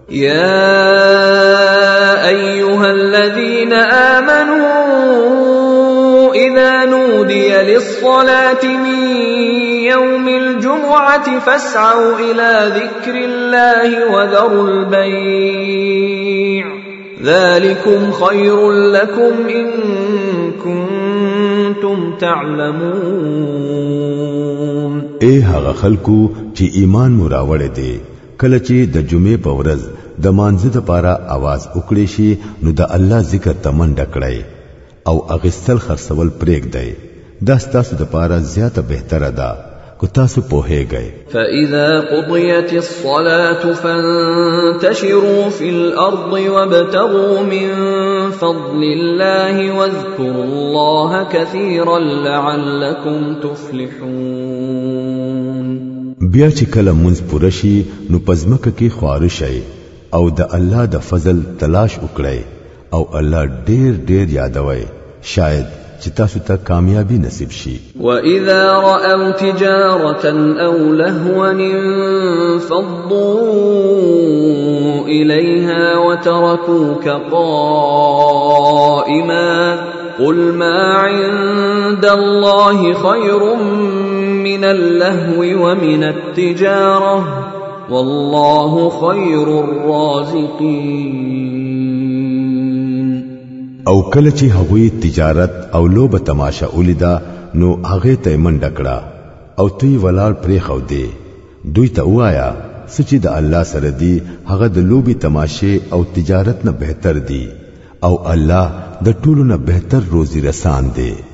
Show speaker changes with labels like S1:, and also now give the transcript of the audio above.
S1: يا أيها الذين آمنوا إذا نودي للصلاة من يوم الجمعة فاسعوا إلى ذكر الله وذروا البيع ذلكم خير لكم إن كنتم تعلمون.
S2: اے هغه خلکو چې ایمان مراوړې دي کله چې د جمعې په ورځ د مانځه لپاره आवाज وکړي شي نو د الله ذکر تمنډ کړئ او اغستل خرڅول پرېږدئ دا ستاسو لپاره زیاته بهتره ده کو تاسو پوهیږئ.
S1: فإذا قضيت الصلاة فانتشروا في الأرض وابتغوا من فضل الله واذكروا الله كثيرا لعلكم تفلحون.
S2: بیا چې کله منځ پوره شي نو پزمکه کې خوارش شي او د الله د فضل تلاش وکړئ او الله ډېر ډېر یادوي شاید چې تاسو ته کامیابی نصیب شي.
S1: وَإِذَا رَأَوْا تِجَارَةً أَوْ لَهْوًا انفَضُّوا إِلَيْهَا وَتَرَكُوكَ قَائِمًا قُلْ مَا عِندَ اللَّهِ خَيْرٌ مِنَ اللَّهْوِ وَمِنَ التِّجَارَةِ وَاللَّهُ خَيْرُ الرَّازِقِينَ.
S2: او کله چې هغوی تجارت او لوب تماشا ولیدا نو هغه ته منډه کړه او توی ولال پرې خو دی دوی ته وایا سچې د الله سره دی هغه د لوبي تماشه او تجارت نه بهتر دی او الله د ټولو نه بهتر روزي رسان دی.